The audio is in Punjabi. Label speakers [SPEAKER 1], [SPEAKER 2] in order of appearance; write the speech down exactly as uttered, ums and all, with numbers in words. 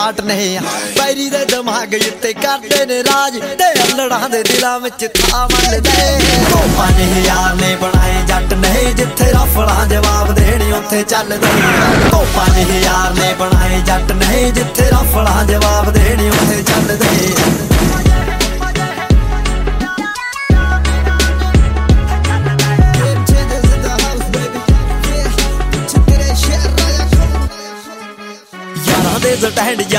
[SPEAKER 1] ਆਟ ਨਹੀਂ ਪੈਰੀ ਦੇ ਦਿਮਾਗ ਉੱਤੇ ਕਰਦੇ ਨੇ ਰਾਜ ਤੇ ਅਲੜਾਂ ਦੇ ਦਿਲਾਂ ਵਿੱਚ ਥਾਂ ਮੰਨਦੇ ਉਹ ਪੰਜ ਹਜ਼ਾਰ ਨੇ ਬਣਾਏ ਜੱਟ ਨਹੀਂ ਜਿੱਥੇ ਰਫਲਾਂ ਜਵਾਬ ਦੇਣੀ ਉੱਥੇ ਚੱਲਦੇ ਉਹ ਪੰਜ ਹਜ਼ਾਰ ਨੇ ਬਣਾਏ ਜੱਟ ਨਹੀਂ ਜਿੱਥੇ ਰਫਲਾਂ ਜਵਾਬ ਦੇਣੀ ਉੱਥੇ ਚੱਲਦੇ ਦੇ ਸਟੈਂਡ